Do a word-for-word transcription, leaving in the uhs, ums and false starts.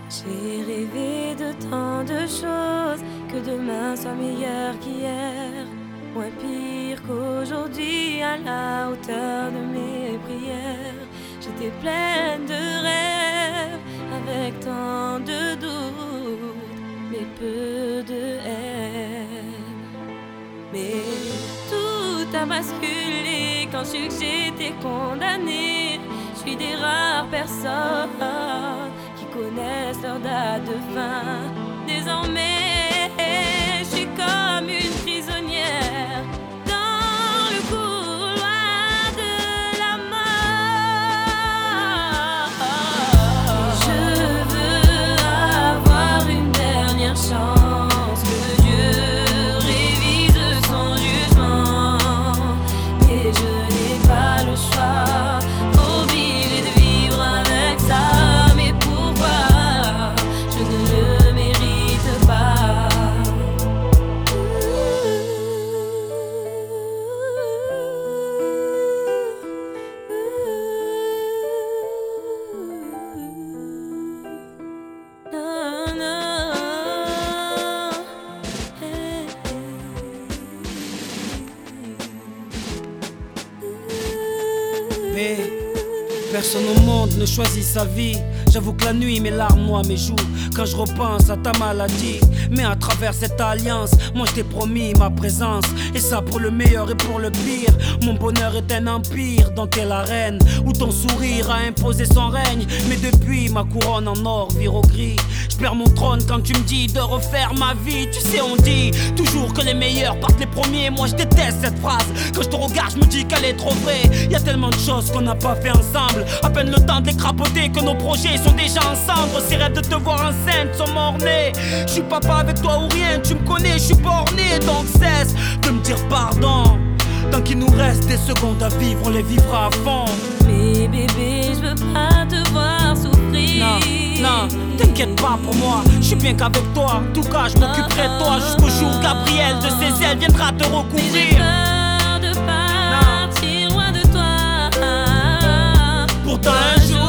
J'ai rêvé de tant de choses, que demain soit meilleur qu'hier, moins pire qu'aujourd'hui, à la hauteur de mes prières. J'étais pleine de rêves, avec tant de doutes, mais peu de haine. Mais tout a basculé quand je que j'étais condamnée. Je suis des rares personnes qui connaissent leur date de fin. Désormais, je suis comme une prisonnière dans le couloir de la mort. Je veux avoir une dernière chance, que Dieu révise son jugement, mais je n'ai pas le choix. Obligé de vivre avec ça, mais pourquoi je ne le mérite pas? Non, non. Hey, Mais personne au monde ne choisit sa vie. J'avoue que la nuit mes larmes noient mes joues quand je repense à ta maladie. Mais à travers cette alliance, moi je t'ai promis ma présence, et ça pour le meilleur et pour le pire. Mon bonheur est un empire dans quelle arène où ton sourire a imposé son règne. Mais depuis ma couronne en or vire au gris, je perds mon trône quand tu me dis de refaire ma vie. Tu sais on dit toujours que les meilleurs partent les premiers. Moi je déteste cette phrase, quand je te regarde je me dis qu'elle est trop vraie. Y a tellement de choses qu'on n'a pas fait ensemble, à peine le temps de les crapoter que nos projets sont déjà en cendres. Ces rêves de te voir enceinte sont mornés. Je suis papa avec toi ou rien, tu me connais, je suis borné. Donc cesse de me dire pardon. Tant qu'il nous reste des secondes à vivre, on les vivra à fond. Mais bébé, je veux pas te voir souffrir. Non, non, t'inquiète pas pour moi, je suis bien qu'avec toi. En tout cas, je m'occuperai de toi jusqu'au jour où Gabriel de ses ailes viendra te Mais j'ai recouvrir. peur de partir loin de toi. Pourtant un jour